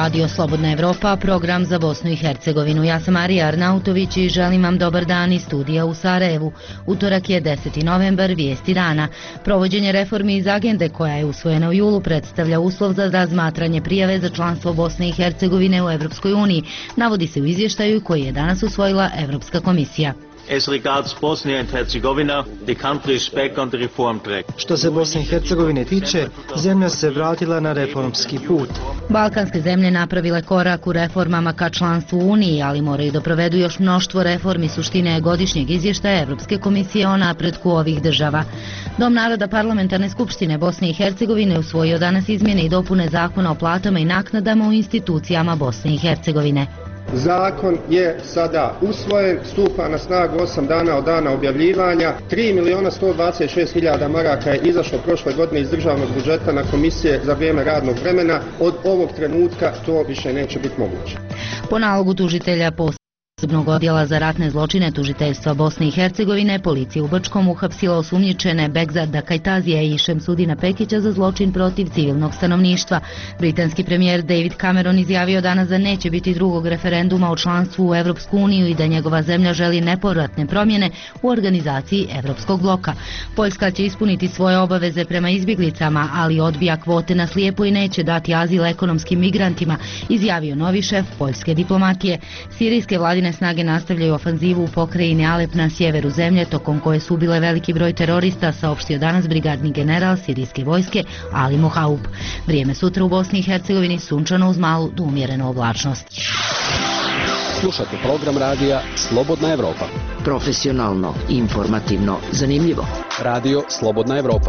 Radio Slobodna Evropa, program za Bosnu i Hercegovinu. Ja sam Marija Arnautović i želim vam dobar dan iz studija u Sarajevu. Utorak je 10. novembar, vijesti dana. Provođenje reformi iz agende koja je usvojena u julu predstavlja uslov za razmatranje prijave za članstvo Bosne i Hercegovine u Evropskoj uniji, navodi se u izvještaju koji je danas usvojila Evropska komisija. As regards Bosnia and Herzegovina, the country is back on the reform track. Što se Bosne i Hercegovine tiče, zemlja se vratila na reformski put. Balkanske zemlje napravile korak u reformama ka članstvu u Uniji, ali moraju da provedu još mnoštvo reformi. Suština je godišnjeg izvještaja Evropske komisije o napretku ovih država. Dom naroda Parlamentarne skupštine Bosne i Hercegovine usvojio danas izmjene i dopune zakona o platama i naknadama u institucijama Bosne i Hercegovine. Zakon je sada usvojen, stupa na snagu 8 dana od dana objavljivanja. 3.126.000 maraka je izašlo prošle godine iz državnog budžeta na komisije za vrijeme radnog vremena. Od ovog trenutka to više neće biti moguće. Po nalogu tužitelja posebnog odjela za ratne zločine tužiteljstva Bosne i Hercegovine, policija u Brčkom uhapsila osumnjičene Begzada Kajtazija i Šemsudina Pekića za zločin protiv civilnog stanovništva. Britanski premijer David Cameron izjavio danas da neće biti drugog referenduma o članstvu u Evropsku uniju i da njegova zemlja želi nepovratne promjene u organizaciji Evropskog bloka. Poljska će ispuniti svoje obaveze prema izbjeglicama, ali odbija kvote na slijepo i neće dati azil ekonomskim migrantima, izjavio novi šef poljske diplomatije. Sirijske vladine snage nastavljaju ofanzivu u pokrajini Alep na sjeveru zemlje, tokom koje su ubile veliki broj terorista, saopštio danas brigadni general sirijske vojske Ali Mohaub. Vrijeme sutra u Bosni i Hercegovini sunčano uz malu do umjerenu oblačnost. Slušate program radija Slobodna Evropa. Profesionalno, informativno, zanimljivo. Radio Slobodna Evropa.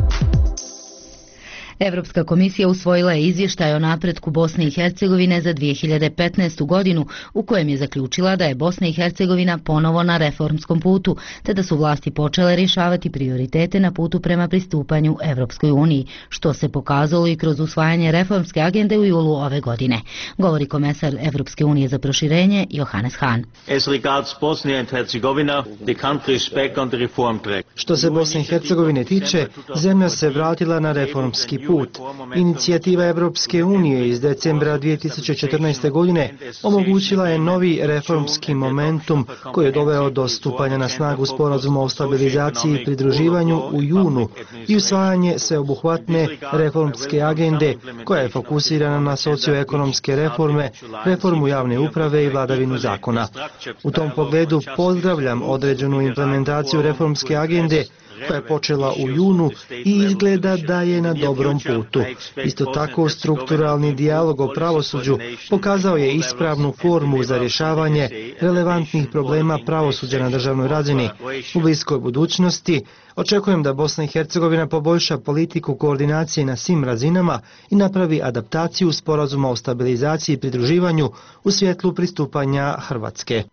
Evropska komisija usvojila je izvještaj o napretku Bosne i Hercegovine za 2015. godinu, u kojem je zaključila da je Bosna i Hercegovina ponovo na reformskom putu, te da su vlasti počele rješavati prioritete na putu prema pristupanju Evropskoj uniji, što se pokazalo i kroz usvajanje reformske agende u julu ove godine. Govori komesar Evropske unije za proširenje Johannes Hahn. As regards Bosnia and Herzegovina, the country is back on the reform track. Što se Bosne i Hercegovine tiče, zemlja se vratila na reformski put. Inicijativa Evropske unije iz decembra 2014. godine omogućila je novi reformski momentum koji je doveo do stupanja na snagu sporazuma o stabilizaciji i pridruživanju u junu i usvajanje sveobuhvatne reformske agende koja je fokusirana na socioekonomske reforme, reformu javne uprave i vladavinu zakona. U tom pogledu pozdravljam određenu implementaciju reformske agende koja je počela u junu i izgleda da je na dobrom putu. Isto tako, strukturalni dijalog o pravosuđu pokazao je ispravnu formu za rješavanje relevantnih problema pravosuđa na državnoj razini. U bliskoj budućnosti očekujem da Bosna i Hercegovina poboljša politiku koordinacije na svim razinama i napravi adaptaciju sporazuma o stabilizaciji i pridruživanju u svjetlu pristupanja Hrvatske.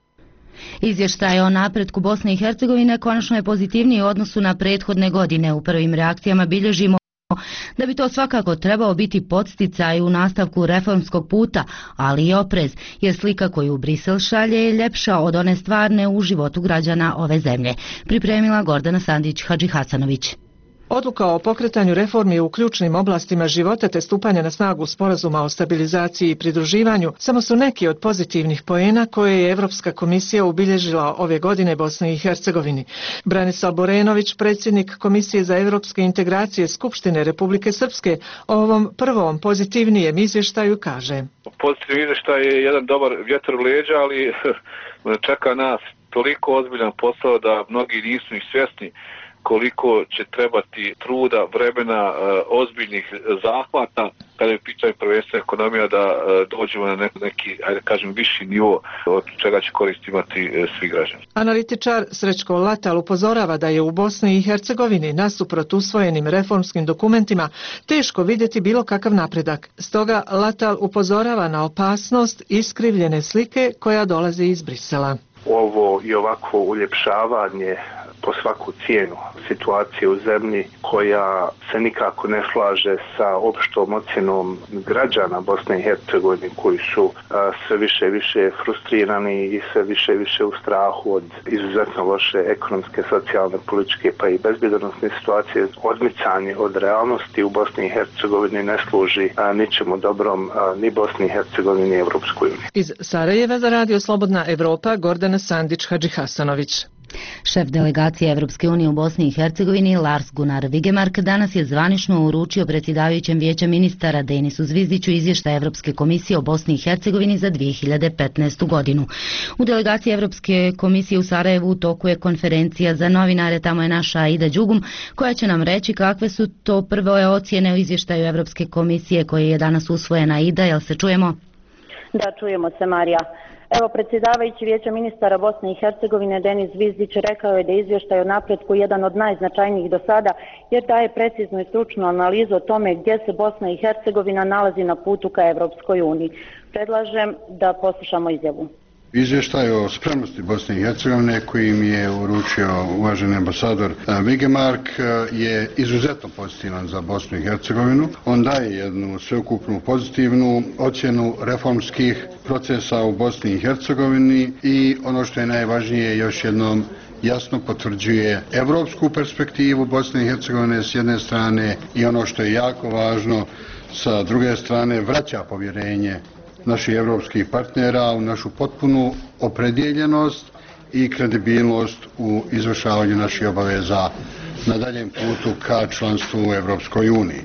Izvještaj o napretku Bosne i Hercegovine konačno je pozitivniji u odnosu na prethodne godine. U prvim reakcijama bilježimo da bi to svakako trebao biti podsticaj u nastavku reformskog puta, ali i oprez, jer slika koju Brisel šalje je ljepša od one stvarne u životu građana ove zemlje. Pripremila Gordana Sandić-Hadžihasanović. Odluka o pokretanju reformi u ključnim oblastima života te stupanja na snagu sporazuma o stabilizaciji i pridruživanju samo su neki od pozitivnih poena koje je Evropska komisija ubilježila ove godine Bosni i Hercegovini. Branislav Borenović, predsjednik Komisije za evropske integracije Skupštine Republike Srpske, o ovom prvom pozitivnijem izvještaju kaže: Pozitivni izvještaj je jedan dobar vjetar u leđa, ali čeka nas toliko ozbiljan posao da mnogi nisu ni svjesni koliko će trebati truda, vremena, ozbiljnih zahvata kada je pitanje prvenstveno ekonomija da dođemo na neki, ajde kažem, viši nivo od čega će korist imati svi građani. Analitičar Srećko Latal upozorava da je u Bosni i Hercegovini nasuprot usvojenim reformskim dokumentima teško vidjeti bilo kakav napredak. Stoga Latal upozorava na opasnost iskrivljene slike koja dolazi iz Brisela. Ovo i ovako uljepšavanje po svaku cijenu situacije u zemlji koja se nikako ne slaže sa opštom ocjenom građana Bosne i Hercegovine koji su sve više i više frustrirani i sve više i više u strahu od izuzetno loše ekonomske, socijalne, političke pa i bezbjednosne situacije. Odmicanje od realnosti u Bosni i Hercegovini ne služi ničemu dobrom ni Bosni i Hercegovini ni Evropskoj uniji. Iz Sarajeva za Radio Slobodna Evropa Gordana Sandić-Hadžihasanović. Šef delegacije Evropske unije u Bosni i Hercegovini Lars Gunnar Vigemark danas je zvanično uručio predsjedavajućem Vijeća ministara Denisu Zvizdiću izvještaj Evropske komisije o Bosni i Hercegovini za 2015. godinu. U delegaciji Evropske komisije u Sarajevu u toku je konferencija za novinare, tamo je naša Aida Đugum koja će nam reći kakve su to prve ocjene u izvještaju Evropske komisije koji je danas usvojen. Aida, jel se čujemo? Da, čujemo se, Marija. Evo, predsjedavajući Vijeća ministara Bosne i Hercegovine Denis Zvizdić rekao je da je izvještaj o napretku jedan od najznačajnijih do sada jer daje preciznu i stručnu analizu o tome gdje se Bosna i Hercegovina nalazi na putu ka Evropskoj uniji. Predlažem da poslušamo izjavu. Izvještaj o spremnosti Bosne i Hercegovine kojim je uručio uvaženi ambasador Vigemark je izuzetno pozitivan za Bosnu i Hercegovinu. On daje jednu sveukupnu pozitivnu ocjenu reformskih procesa u Bosni i Hercegovini i ono što je najvažnije još jednom jasno potvrđuje evropsku perspektivu Bosne i Hercegovine s jedne strane i ono što je jako važno sa druge strane vraća povjerenje naših evropskih partnera u našu potpunu opredjeljenost i kredibilnost u izvršavanju naših obaveza na daljem putu ka članstvu u Evropskoj uniji.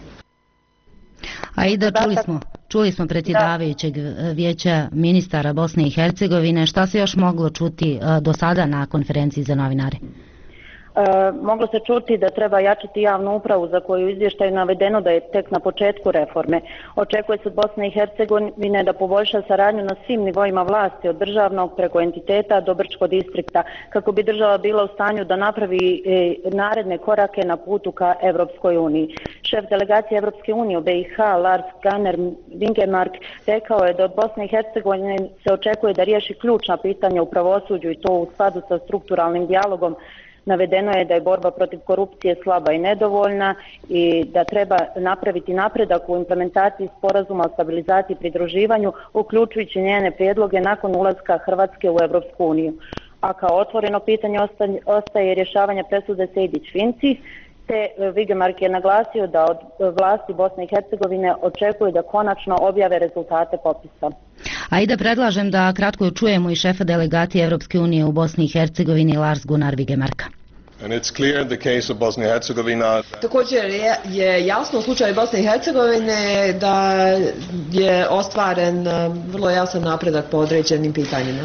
Aida, čuli smo predsjedavajućeg Vijeća ministara Bosne i Hercegovine. Šta se još moglo čuti do sada na konferenciji za novinare? Moglo se čuti da treba jačati javnu upravu za koju u izvještaju navedeno da je tek na početku reforme. Očekuje se od Bosne i Hercegovine da poboljša saradnju na svim nivoima vlasti od državnog preko entiteta do Brčkog distrikta kako bi država bila u stanju da napravi naredne korake na putu ka Evropskoj uniji. Šef delegacije Evropske unije u BiH Lars Gunnar Vigemark rekao je da od Bosne i Hercegovine se očekuje da riješi ključna pitanja u pravosuđu i to u skladu sa strukturalnim dijalogom. Navedeno je da je borba protiv korupcije slaba i nedovoljna i da treba napraviti napredak u implementaciji sporazuma o stabilizaciji i pridruživanju, uključujući njene prijedloge nakon ulaska Hrvatske u Evropsku uniju. A kao otvoreno pitanje ostaje rješavanje presude Sejdić-Finci, te Vigemark je naglasio da od vlasti Bosne i Hercegovine očekuje da konačno objave rezultate popisa. Aida, predlažem da kratko čujemo i šefa delegacije Evropske unije u Bosni i Hercegovini Lars Gunnar Vigemarka. Također je jasno u slučaju Bosne i Hercegovine da je ostvaren vrlo jasan napredak po određenim pitanjima.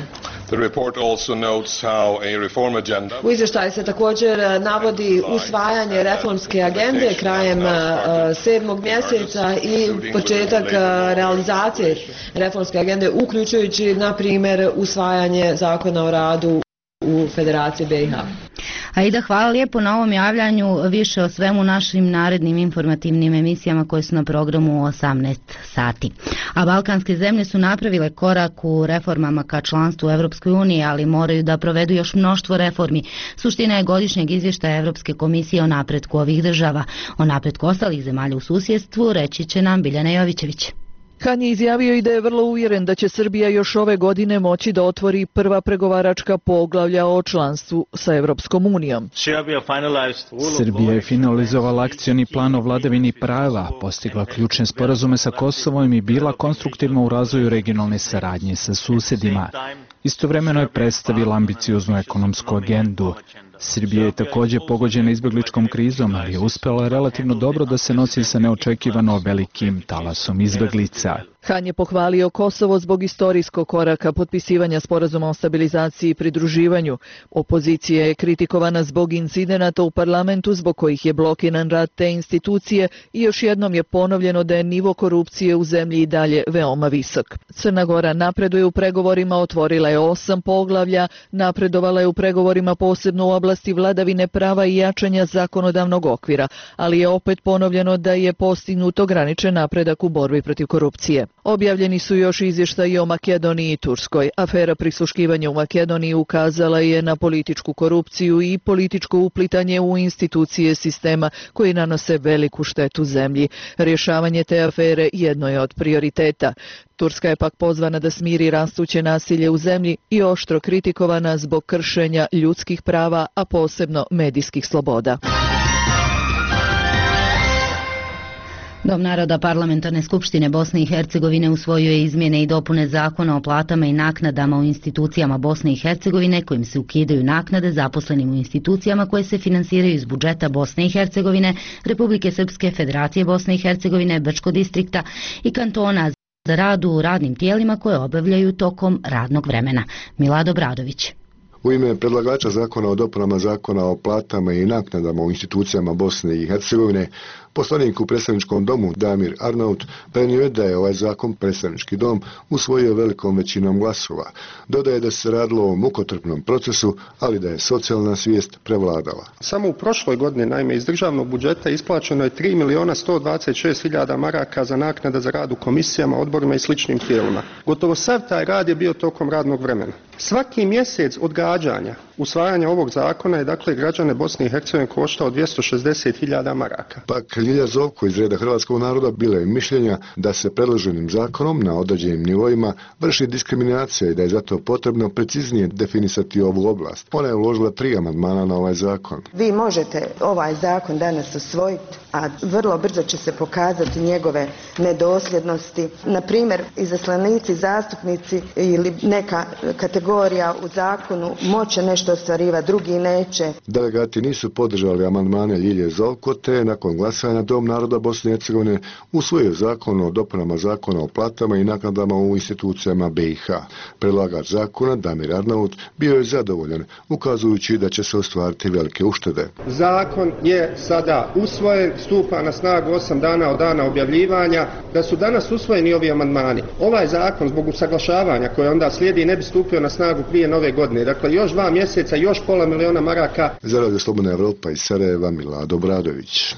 U izvještaju se također navodi usvajanje reformske agende krajem 7. mjeseca i početak realizacije reformske agende, uključujući na primjer usvajanje zakona o radu u Federaciji BiH. Aida, hvala lijepo na ovom javljanju, više o svemu našim narednim informativnim emisijama koje su na programu u 18 sati. A balkanske zemlje su napravile korak u reformama ka članstvu u Evropskoj uniji, ali moraju da provedu još mnoštvo reformi. Suština je godišnjeg izvještaja Evropske komisije o napretku ovih država. O napretku ostalih zemalja u susjedstvu reći će nam Biljana Jovićević. Han je izjavio i da je vrlo uvjeren da će Srbija još ove godine moći da otvori prva pregovaračka poglavlja o članstvu sa Evropskom unijom. Srbija je finalizovala akcioni plan o vladavini prava, postigla ključne sporazume sa Kosovom i bila konstruktivna u razvoju regionalne saradnje sa susjedima. Istovremeno je predstavila ambicioznu ekonomsku agendu. Srbija je također pogođena izbjegličkom krizom, ali je uspjela relativno dobro da se nosi sa neočekivano velikim talasom izbjeglica. Han je pohvalio Kosovo zbog istorijskog koraka potpisivanja sporazuma o stabilizaciji i pridruživanju. Opozicija je kritikovana zbog incidenata u parlamentu zbog kojih je blokiran rad te institucije i još jednom je ponovljeno da je nivo korupcije u zemlji i dalje veoma visok. Crna Gora napreduje u pregovorima, otvorila je 8 poglavlja, napredovala je u pregovorima posebno u oblasti vladavine prava i jačanja zakonodavnog okvira, ali je opet ponovljeno da je postignut ograničen napredak u borbi protiv korupcije. Objavljeni su još izvještaji o Makedoniji i Turskoj. Afera prisluškivanja u Makedoniji ukazala je na političku korupciju i političko uplitanje u institucije sistema koji nanose veliku štetu zemlji. Rješavanje te afere jedno je od prioriteta. Turska je pak pozvana da smiri rastuće nasilje u zemlji i oštro kritikovana zbog kršenja ljudskih prava, a posebno medijskih sloboda. Dom naroda Parlamentarne skupštine Bosne i Hercegovine usvojio je izmjene i dopune zakona o platama i naknadama u institucijama Bosne i Hercegovine kojim se ukidaju naknade zaposlenim u institucijama koje se finansiraju iz budžeta Bosne i Hercegovine, Republike Srpske, Federacije Bosne i Hercegovine, Brčkog distrikta i kantona za rad u radnim tijelima koje obavljaju tokom radnog vremena. Milado Bradović. U ime predlagača zakona o dopunama zakona o platama i naknadama u institucijama Bosne i Hercegovine, poslanik u predstavničkom domu Damir Arnaut prenio je da je ovaj zakon predstavnički dom usvojio velikom većinom glasova. Dodaje da se radilo o mukotrpnom procesu, ali da je socijalna svijest prevladala. Samo u prošloj godini, naime, iz državnog budžeta isplaćeno je 3.126.000 maraka za naknada za rad u komisijama, odborima i sličnim tijelima. Gotovo sav taj rad je bio tokom radnog vremena. Svaki mjesec odgađanja usvajanja ovog zakona je dakle građane Bosne i Hercegovine koštao 260.000 maraka. Pak Ljilja Zovko iz reda hrvatskog naroda bila je mišljenja da se predloženim zakonom na određenim nivoima vrši diskriminacija i da je zato potrebno preciznije definisati ovu oblast. Ona je uložila 3 amandmana na ovaj zakon. Vi možete ovaj zakon danas usvojiti, a vrlo brzo će se pokazati njegove nedosljednosti. Na primjer, izaslanici, zastupnici ili neka kategorija u zakonu moće nešto ostvarivati, drugi neće. Delegati nisu podržali amandmane Ljilje Zovko, te nakon glasanja Dom naroda Bosne i Hercegovine usvojio zakon o dopunama zakona o platama i naknadama u institucijama BiH. Predlagač zakona Damir Arnaut bio je zadovoljan, ukazujući da će se ostvariti velike uštede. Zakon je sada usvojen, stupa na snagu 8 dana od dana objavljivanja. Da su danas usvojeni ovi amandmani, ovaj zakon zbog usaglašavanja koje onda slijedi ne bi stupio na snagu prije nove godine. Dakle, još 2 mjeseca, još pola miliona maraka. Za Radio Slobodna Evropa iz Sarajeva, Milado Bradović.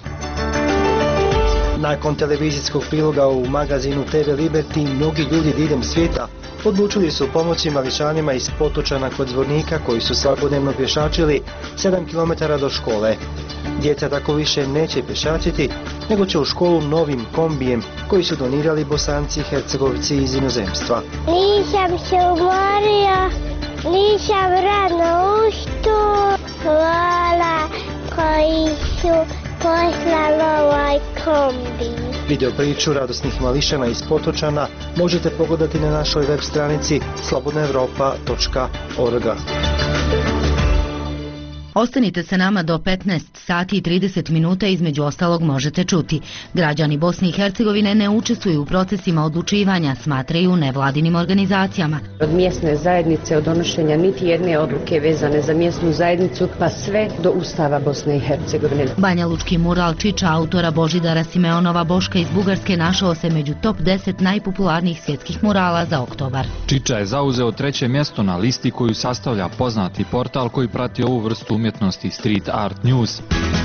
Nakon televizijskog priloga u magazinu TV Liberty, mnogi ljudi diljem svijeta odlučili su pomoći Mališanima iz Potočana kod Zvornika koji su svakodnevno pješačili 7 km do škole. Djeca tako više neće pješačiti, nego će u školu novim kombijem koji su donirali Bosanci i Hercegovci iz inozemstva. Nisam se umorio, nisam rano ustao, hvala koji su poslali ovaj kombi. Video priču radosnih Mališana iz Potočana možete pogledati na našoj web stranici slobodnaevropa.org. Ostanite sa nama do 15 sati i 30 minuta, između ostalog možete čuti. Građani Bosne i Hercegovine ne učestvuju u procesima odlučivanja, smatraju nevladinim organizacijama. Od mjesne zajednice, od donošenja niti jedne odluke vezane za mjesnu zajednicu, pa sve do Ustava Bosne i Hercegovine. Banjalučki mural Čiča autora Božidara Simeonova Boška iz Bugarske našao se među top 10 najpopularnijih svjetskih murala za oktobar. Čiča je zauzeo 3. mjesto na listi koju sastavlja poznati portal koji prati ovu vrstu umjetnosti Street Art News.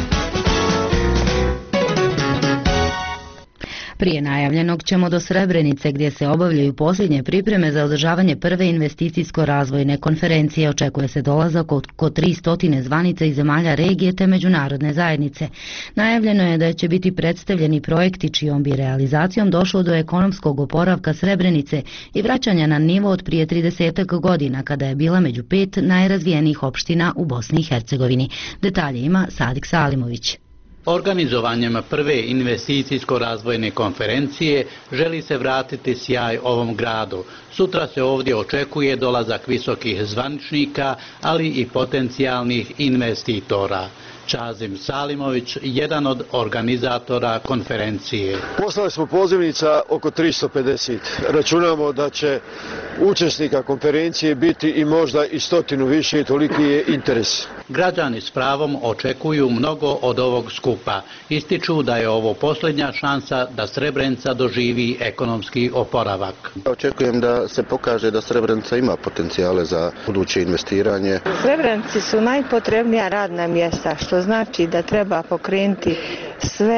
Prije najavljenog ćemo do Srebrenice gdje se obavljaju posljednje pripreme za održavanje prve investicijsko-razvojne konferencije. Očekuje se dolazak oko 300 zvanica iz zemalja regije te međunarodne zajednice. Najavljeno je da će biti predstavljeni projekti čijom bi realizacijom došlo do ekonomskog oporavka Srebrenice i vraćanja na nivo od prije 30 godina kada je bila među 5 najrazvijenijih opština u Bosni i Hercegovini. Detalje ima Sadik Salimović. Organizovanjem prve investicijsko-razvojne konferencije želi se vratiti sjaj ovom gradu. Sutra se ovdje očekuje dolazak visokih zvaničnika, ali i potencijalnih investitora. Čazim Salimović, jedan od organizatora konferencije. Poslali smo pozivnica oko 350. Računamo da će učesnika konferencije biti i možda i 100 više i toliki je interes. Građani s pravom očekuju mnogo od ovog skupa. Ističu da je ovo posljednja šansa da Srebrenica doživi ekonomski oporavak. Očekujem da se pokaže da Srebrenica ima potencijale za buduće investiranje. Srebrenici su najpotrebnija radna mjesta, što znači da treba pokrenuti sve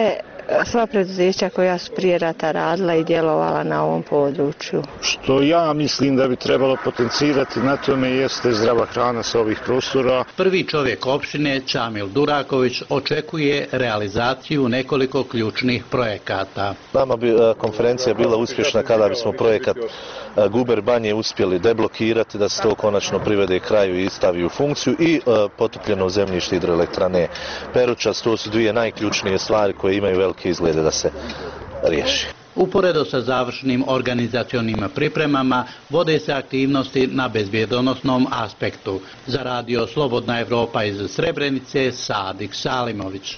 sva preduzeća koja su prije rata radila i djelovala na ovom području. Što ja mislim da bi trebalo potencirati na tome jeste zdrava hrana sa ovih prostora. Prvi čovjek opštine Čamil Duraković očekuje realizaciju nekoliko ključnih projekata. Nama bi konferencija bila uspješna kada bismo projekat Guber Banje uspjeli deblokirati, da se to konačno privede kraju i stavi u funkciju, i potopljeno zemljište hidroelektrane Peručac. To su dvije najključnije stvari koje imaju velike izglede da se riješi. Uporedo sa završnim organizacionim pripremama vode se aktivnosti na bezbjedonosnom aspektu. Za radio Slobodna Evropa iz Srebrenice, Sadik Salimović.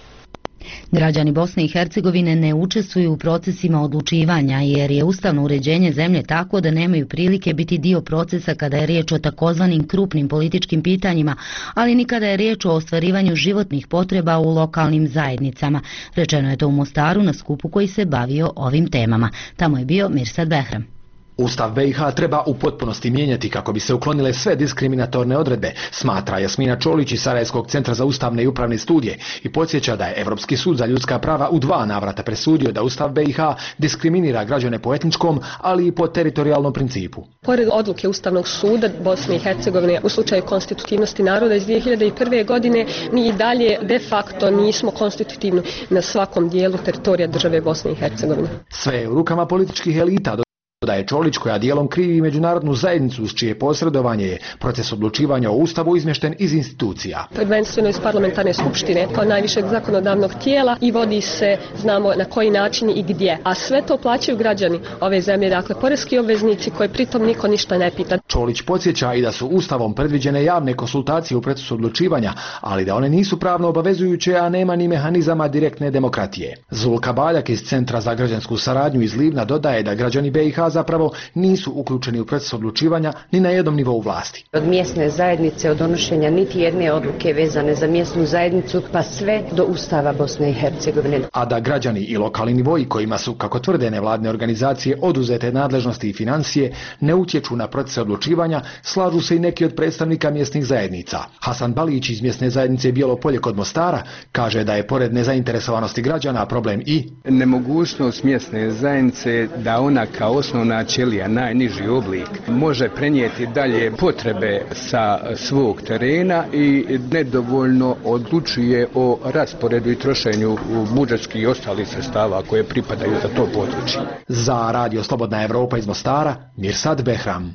Građani Bosne i Hercegovine ne učestvuju u procesima odlučivanja jer je ustavno uređenje zemlje tako da nemaju prilike biti dio procesa kada je riječ o takozvanim krupnim političkim pitanjima, ali ni kada je riječ o ostvarivanju životnih potreba u lokalnim zajednicama. Rečeno je to u Mostaru na skupu koji se bavio ovim temama. Tamo je bio Mirsad Behram. Ustav BiH treba u potpunosti mijenjati kako bi se uklonile sve diskriminatorne odredbe, smatra Jasmina Čolić iz Sarajevskog centra za ustavne i upravne studije i podsjeća da je Evropski sud za ljudska prava u 2 navrata presudio da Ustav BiH diskriminira građane po etničkom, ali i po teritorijalnom principu. Pored odluke Ustavnog suda Bosne i Hercegovine u slučaju konstitutivnosti naroda iz 2001. godine, mi i dalje de facto nismo konstitutivni na svakom dijelu teritorija države Bosne i Hercegovine. Sve je u rukama političkih elita, da je Čolić, koja dijelom krivi međunarodnu zajednicu s čije posredovanje je proces odlučivanja o Ustavu izmješten iz institucija. Prvenstveno iz parlamentarne skupštine kao najvišeg zakonodavnog tijela i vodi se, znamo na koji način i gdje. A sve to plaćaju građani ove zemlje, dakle poreski obveznici koje pritom niko ništa ne pita. Čolić podsjeća i da su Ustavom predviđene javne konsultacije u procesu odlučivanja, ali da one nisu pravno obavezujuće, a nema ni mehanizama direktne demokratije. Zulka Baljak iz Centra za građansku saradnju iz Livna dodaje da građani BiH zapravo nisu uključeni u proces odlučivanja ni na jednom nivou vlasti. Od mjesne zajednice, od donošenja niti jedne odluke vezane za mjesnu zajednicu, pa sve do Ustava Bosne i Hercegovine. A da građani i lokalni nivoji kojima su, kako tvrde nevladne organizacije, oduzete nadležnosti i financije, ne utječu na proces odlučivanja, slažu se i neki od predstavnika mjesnih zajednica. Hasan Balić iz mjesne zajednice Bijelo Polje kod Mostara kaže da je pored nezainteresovanosti građana problem i nemogućnost mjesne zajednice da ona kao osnovna ćelija, najniži oblik, može prenijeti dalje potrebe sa svog terena i nedovoljno odlučuje o rasporedu i trošenju budžetskih i ostalih sredstava koje pripadaju za to područje. Za radio Slobodna Evropa iz Mostara, Mirsad Behram.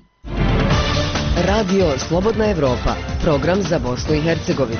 Radio Slobodna Evropa, program za Bosnu i Hercegovinu.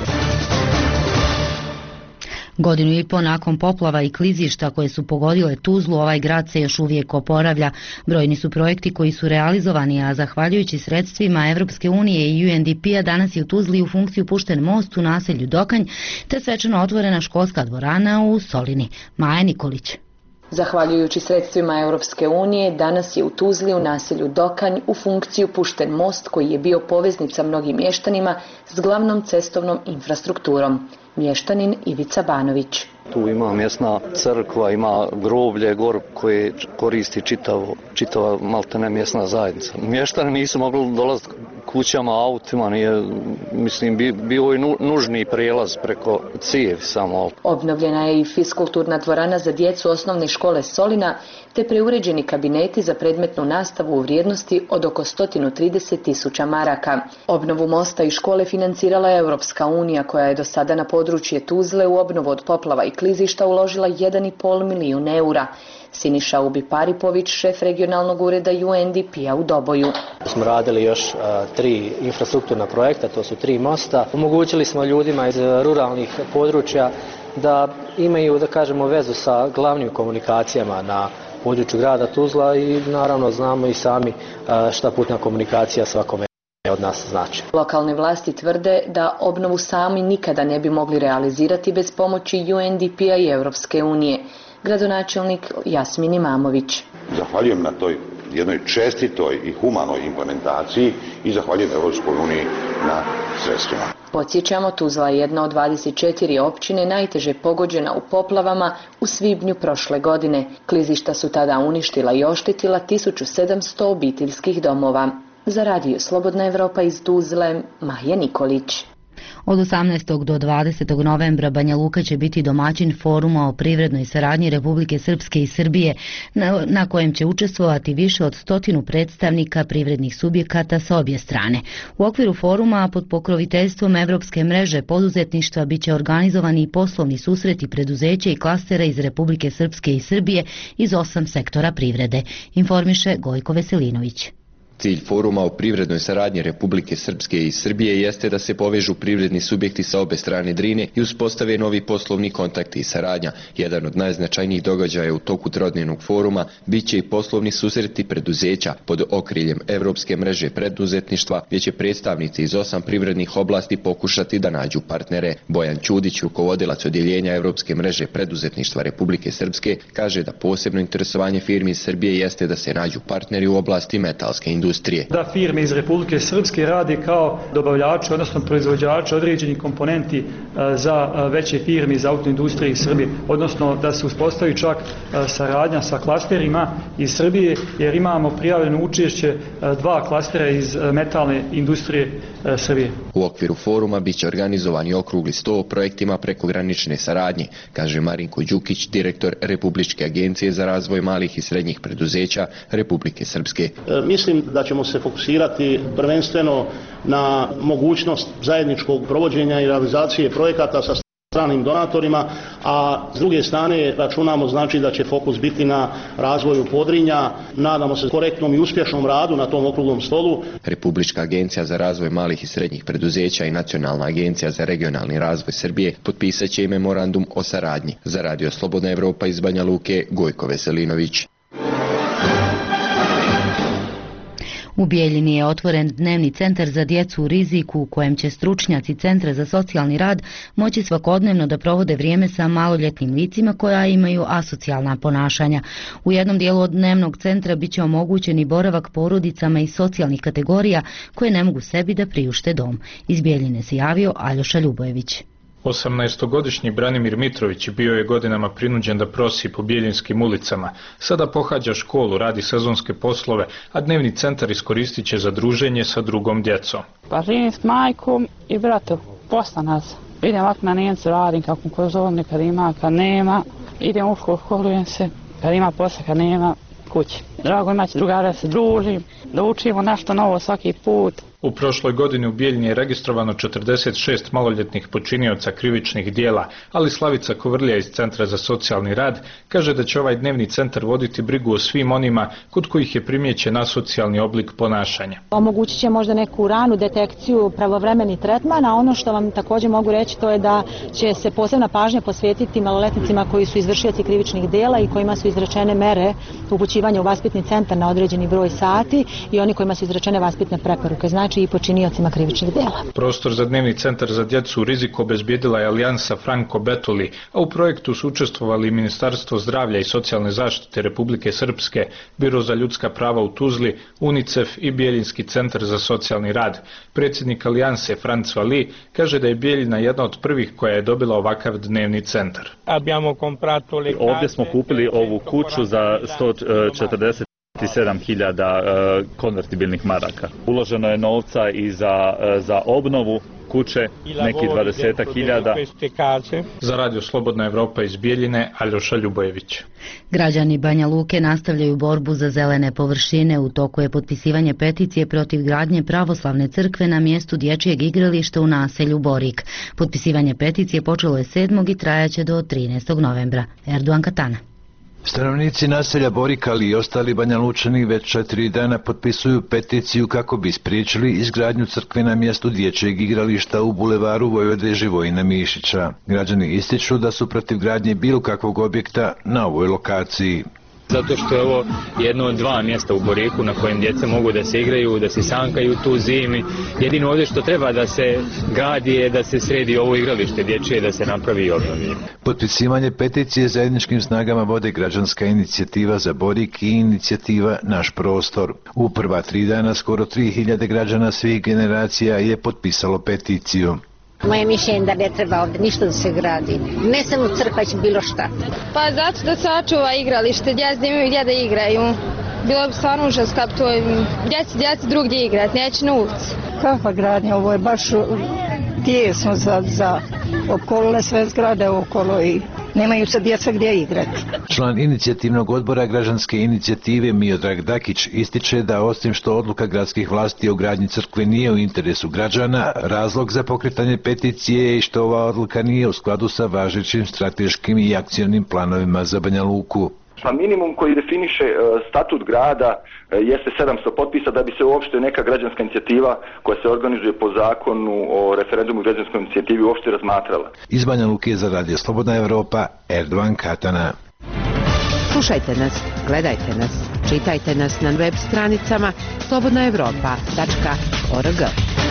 Godinu i po nakon poplava i klizišta koje su pogodile Tuzlu, ovaj grad se još uvijek oporavlja. Brojni su projekti koji su realizovani, a zahvaljujući sredstvima Evropske unije i UNDP-a danas je u Tuzli u funkciju pušten most u naselju Dokanj, te svečano otvorena školska dvorana u Solini. Maja Nikolić. Zahvaljujući sredstvima Europske unije, danas je u Tuzli u naselju Dokanj u funkciju pušten most koji je bio poveznica mnogim mještanima s glavnom cestovnom infrastrukturom. Mještanin Ivica Banović. Tu ima mjesna crkva, ima groblje gor koje koristi čitava maltene mjesna zajednica. Mještani nisu mogli dolaziti kućama, autima, nije, mislim, bio je nužni prijelaz preko cijevi samo. Obnovljena je i fiskulturna dvorana za djecu osnovne škole Solina, te preuređeni kabineti za predmetnu nastavu u vrijednosti od oko 130.000 maraka. Obnovu mosta i škole financirala je Europska unija, koja je do sada na područje Tuzle u obnovu od poplava i klizišta uložila 1,5 milijun eura. Siniša Ubi-Paripović, šef regionalnog ureda UNDP-a u Doboju. Smo radili još 3 infrastrukturna projekta, to su 3 mosta. Omogućili smo ljudima iz ruralnih područja da imaju, da kažemo, vezu sa glavnim komunikacijama na području grada Tuzla i naravno znamo i sami šta putna komunikacija svakome od nas znači. Lokalne vlasti tvrde da obnovu sami nikada ne bi mogli realizirati bez pomoći UNDP-a i Europske unije. Gradonačelnik Jasmin Imamović. Zahvaljujem na toj jednoj čestitoj i humanoj implementaciji i zahvaljujem Europskoj uniji na sredstvima. Podsjećamo, Tuzla je jedna od 24 općine najteže pogođena u poplavama u svibnju prošle godine. Klizišta su tada uništila i oštetila 1700 obiteljskih domova. Za radio Slobodna Evropa iz Tuzle, Maja Nikolić. Od 18. do 20. novembra Banja Luka će biti domaćin foruma o privrednoj saradnji Republike Srpske i Srbije, na kojem će učestvovati više od 100 predstavnika privrednih subjekata sa obje strane. U okviru foruma pod pokroviteljstvom Evropske mreže poduzetništva biće organizovani i poslovni susreti preduzeća i klastera iz Republike Srpske i Srbije iz 8 sektora privrede, informiše Gojko Veselinović. Cilj foruma o privrednoj saradnji Republike Srpske i Srbije jeste da se povežu privredni subjekti sa obe strane Drine i uspostave novi poslovni kontakti i saradnja. Jedan od najznačajnijih događaja u toku trodnevnog foruma biće i poslovni susreti preduzeća pod okriljem Evropske mreže preduzetništva, gdje će predstavnici iz 8 privrednih oblasti pokušati da nađu partnere. Bojan Ćudić, rukovodilac odjeljenja Evropske mreže preduzetništva Republike Srpske, kaže da posebno interesovanje firmi iz Srbije jeste da se nađu partneri u oblasti metalske industrije. Da firme iz Republike Srpske rade kao dobavljači, odnosno proizvođači određenih komponenti za veće firme iz autoindustrije iz Srbije, odnosno da se uspostavi čak saradnja sa klasterima iz Srbije, jer imamo prijavljeno učešće 2 klastera iz metalne industrije Srbije. U okviru foruma biće organizovani okrugli sto o projektima prekogranične saradnje, kaže Marinko Đukić, direktor Republičke agencije za razvoj malih i srednjih preduzeća Republike Srpske. Mislim da ćemo se fokusirati prvenstveno na mogućnost zajedničkog provođenja i realizacije projekata sa stranim donatorima, a s druge strane računamo znači da će fokus biti na razvoju Podrinja. Nadamo se korektnom i uspješnom radu na tom okruglom stolu. Republička agencija za razvoj malih i srednjih preduzeća i Nacionalna agencija za regionalni razvoj Srbije potpisat će i memorandum o saradnji. Za Radio Slobodna Evropa iz Banja Luke, Gojko Veselinović. U Bijeljini je otvoren dnevni centar za djecu u riziku u kojem će stručnjaci Centra za socijalni rad moći svakodnevno da provode vrijeme sa maloljetnim licima koja imaju asocijalna ponašanja. U jednom dijelu od dnevnog centra biće omogućeni boravak porodicama iz socijalnih kategorija koje ne mogu sebi da priušte dom. Iz Bijeljine se javio Aljoša Ljubojević. 18-godišnji Branimir Mitrović bio je godinama prinuđen da prosi po bijeljinskim ulicama. Sada pohađa školu, radi sezonske poslove, a dnevni centar iskoristit će za druženje sa drugom djecom. Pa živim s majkom i bratom, posla nas. Idem ovako na Nijencu, radim kako kozovni, kad ima, kad nema. Idem u školu, školujem se, kad ima posla, kad nema, kući. Drago imati drugara, se družim, da učimo nešto novo svaki put. U prošloj godini u Bijeljini je registrovano 46 maloljetnih počinioca krivičnih dijela, ali Slavica Kovrlja iz Centra za socijalni rad kaže da će ovaj dnevni centar voditi brigu o svim onima kod kojih je primijećen asocijalni oblik ponašanja. Omogućit će možda neku ranu detekciju, pravovremeni tretman, a ono što vam također mogu reći to je da će se posebna pažnja posvetiti maloletnicima koji su izvršioci krivičnih dijela i kojima su izrečene mere upućivanja u vaspitni centar na određeni broj sati i oni kojima su izrečene vaspitne preporuke. Znači i počiniocima krivičnih djela. Prostor za dnevni centar za djecu u riziku obezbijedila je Alijansa Franko Betuli, a u projektu su učestvovali Ministarstvo zdravlja i socijalne zaštite Republike Srpske, Biro za ljudska prava u Tuzli, UNICEF i Bijeljinski centar za socijalni rad. Predsjednik Alijanse Franc Vali kaže da je Bijeljina jedna od prvih koja je dobila ovakav dnevni centar. Ovdje smo kupili ovu kuću za 147.000 konvertibilnih maraka. Uloženo je novca i za obnovu kuće, neki 20.000. Za Radio Slobodna Evropa iz Bijeljine, Aljoša Ljubojević. Građani Banja Luke nastavljaju borbu za zelene površine. U toku je potpisivanje peticije protiv gradnje pravoslavne crkve na mjestu dječjeg igrališta u naselju Borik. Potpisivanje peticije počelo je 7. i trajaće do 13. novembra. Erdogan Katana. Stanovnici naselja Borik, ali i ostali Banjalučani već 4 dana potpisuju peticiju kako bi spriječili izgradnju crkve na mjestu dječjeg igrališta u bulevaru Vojvode Živojina Mišića. Građani ističu da su protiv gradnje bilo kakvog objekta na ovoj lokaciji. Zato što je ovo jedno od 2 mjesta u Boriku na kojem djeca mogu da se igraju, da se sankaju tu zimi. Jedino ovdje što treba da se gradi je da se sredi ovo igralište dječje, da se napravi i obnovi. Potpisivanje peticije zajedničkim snagama vode građanska inicijativa za Borik i inicijativa Naš prostor. U prva 3 dana skoro 3000 građana svih generacija je potpisalo peticiju. Moje mišljenje da ne treba ovdje ništa da se gradi. Ne samo crkva, će bilo šta. Pa zato da sačuva igralište, djeca imaju gdje da igraju. Bilo bi stvarno užas kad to djeca drugdje igrati, neće na ulici. Kakva gradnja, ovo je baš tijesno za okolne sve zgrade okolo i nemaju se djeca gdje igrati. Član inicijativnog odbora građanske inicijative Miodrag Dakić ističe da osim što odluka gradskih vlasti o gradnji crkve nije u interesu građana, razlog za pokretanje peticije je i što ova odluka nije u skladu sa važećim strateškim i akcionim planovima za Banja Luku. Pa minimum koji definiše statut grada jeste 700 potpisa da bi se uopšte neka građanska inicijativa koja se organizuje po zakonu o referendumu i građanskoj inicijativi uopšte razmatrala. Iz Banja Luke za Radio Slobodna Evropa, Erdovan Katana. Slušajte nas, gledajte nas, čitajte nas na web stranicama slobodnaevropa.org.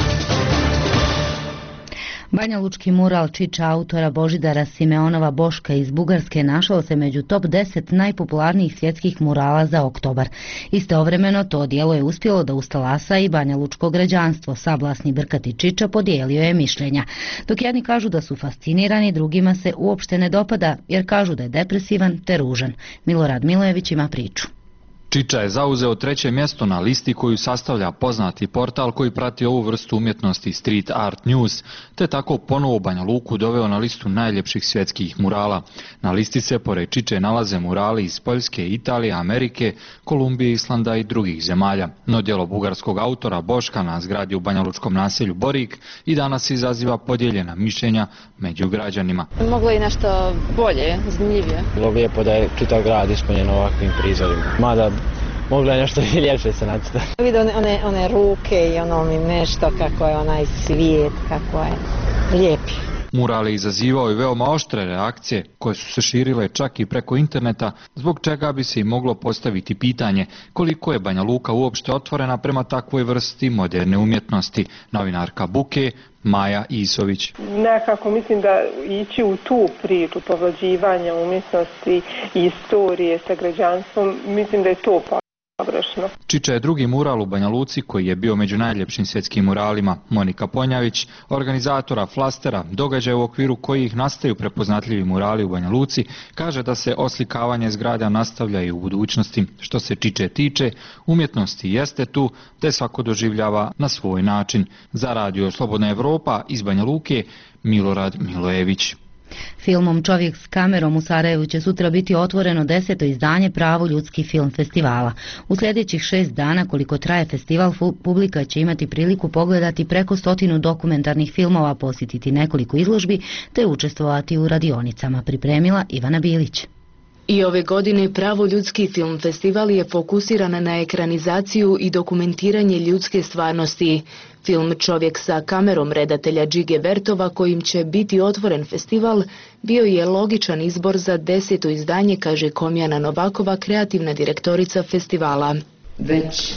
Banjalučki mural Čiča autora Božidara Simeonova Boška iz Bugarske našao se među top 10 najpopularnijih svjetskih murala za oktobar. Istovremeno to djelo je uspjelo da ustalasa i banjalučko građanstvo. Sablasni Brkati Čiča podijelio je mišljenja. Dok jedni kažu da su fascinirani, drugima se uopšte ne dopada jer kažu da je depresivan te ružan. Milorad Milojević ima priču. Čiča je zauzeo 3. mjesto na listi koju sastavlja poznati portal koji prati ovu vrstu umjetnosti Street Art News, te tako ponovo Banja Luku doveo na listu najljepših svjetskih murala. Na listi se pored Čiče nalaze murali iz Poljske, Italije, Amerike, Kolumbije, Islanda i drugih zemalja. No djelo bugarskog autora Boška na zgradi u banjalučkom naselju Borik i danas izaziva podijeljena mišljenja među građanima. Moglo je nešto bolje, zanimljivije. Bilo lijepo da je čitav grad ispunjen ovakvim prizorima. Mada moglo je nešto i ljepše se nacrtati. Vidio one ruke i ono mi nešto kako je onaj svijet, kako je lijepi. Mural je izazivao i veoma oštre reakcije koje su se širile čak i preko interneta, zbog čega bi se i moglo postaviti pitanje koliko je Banja Luka uopšte otvorena prema takvoj vrsti moderne umjetnosti. Novinarka Buke Maja Isović. Nekako mislim da ići u tu priču povlađivanja umjetnosti i istorije sa građanstvom, mislim da je to pogrešno. Čiča je drugi mural u Banja Luci koji je bio među najljepšim svjetskim muralima. Monika Ponjavić, organizatora Flastera, događaja u okviru kojih nastaju prepoznatljivi murali u Banja Luci, kaže da se oslikavanje zgrada nastavlja i u budućnosti. Što se Čiče tiče, umjetnosti jeste tu, te svako doživljava na svoj način. Za Radio Slobodna Evropa iz Banja Luke, Milorad Milojević. Filmom Čovjek s kamerom u Sarajevu će sutra biti otvoreno 10. izdanje Pravo ljudski film festivala. U sljedećih 6 dana koliko traje festival, publika će imati priliku pogledati preko 100 dokumentarnih filmova, posjetiti nekoliko izložbi te učestvovati u radionicama, pripremila Ivana Bilić. I ove godine Pravo ljudski film festival je fokusiran na ekranizaciju i dokumentiranje ljudske stvarnosti. Film Čovjek sa kamerom redatelja Džige Vertova, kojim će biti otvoren festival, bio je logičan izbor za 10. izdanje, kaže Komjana Novakova, kreativna direktorica festivala. Već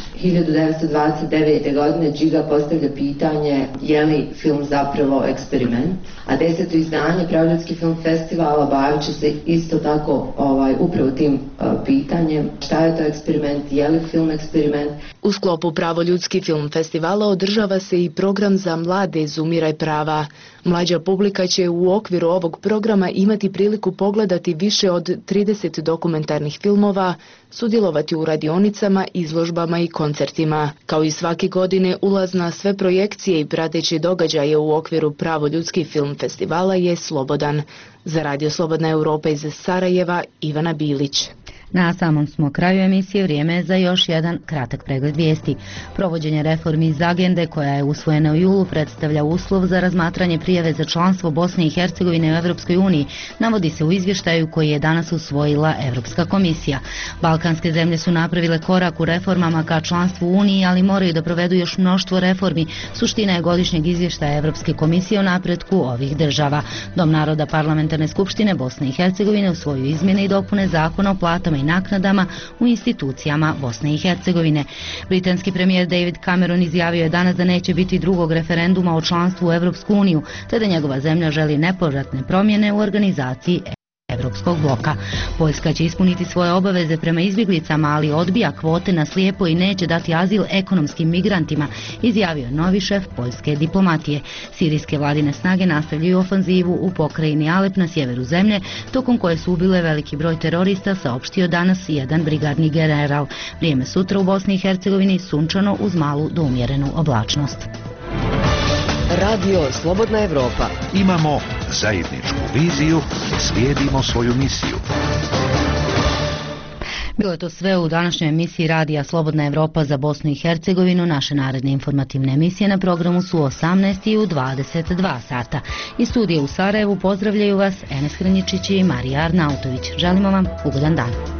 1929. godine Džiga postavlja pitanje je li film zapravo eksperiment, a 10. izdanje Pravo ljudski film festivala bavit će se isto tako upravo tim pitanjem šta je to eksperiment, je li film eksperiment. U sklopu Pravo ljudski film festivala održava se i program za mlade Izumiraj prava. Mlađa publika će u okviru ovog programa imati priliku pogledati više od 30 dokumentarnih filmova, sudjelovati u radionicama, izložbama i koncertima. Kao i svake godine, ulaz na sve projekcije i prateće događaje u okviru Pravo ljudski film festivala je slobodan. Za Radio Slobodna Evropa iz Sarajeva, Ivana Bilić. Na samom smo kraju emisije, vrijeme je za još jedan kratak pregled vijesti. Provođenje reformi iz agende koja je usvojena u julu predstavlja uslov za razmatranje prijave za članstvo Bosne i Hercegovine u Evropskoj uniji, navodi se u izvještaju koji je danas usvojila Evropska komisija. Balkanske zemlje su napravile korak u reformama ka članstvu u Uniji, ali moraju da provedu još mnoštvo reformi. Suština je godišnjeg izvještaja Evropske komisije o napretku ovih država. Dom naroda Parlamentarne skupštine Bosne i Hercegovine usvoju izmjene i dopune zakona o platama i naknadama u institucijama Bosne i Hercegovine. Britanski premijer David Cameron izjavio je danas da neće biti drugog referenduma o članstvu u Evropsku uniju, te da njegova zemlja želi nepovratne promjene u organizaciji Evropskog bloka. Poljska će ispuniti svoje obaveze prema izbjeglicama, ali odbija kvote na slijepo i neće dati azil ekonomskim migrantima, izjavio je novi šef poljske diplomatije. Sirijske vladine snage nastavljaju ofanzivu u pokrajini Alep na sjeveru zemlje, tokom koje su ubile veliki broj terorista, saopštio danas jedan brigadni general. Vrijeme sutra u Bosni i Hercegovini sunčano uz malu do umjerenu oblačnost. Radio Slobodna Evropa. Imamo zajedničku viziju, slijedimo svoju misiju. Bilo je to sve u današnjoj emisiji Radija Slobodna Evropa za Bosnu i Hercegovinu. Naše naredne informativne emisije na programu su 18 i u 22 sata. Iz studija u Sarajevu pozdravljaju vas Enes Hrnjičić i Marija Arnautović. Želimo vam ugodan dan.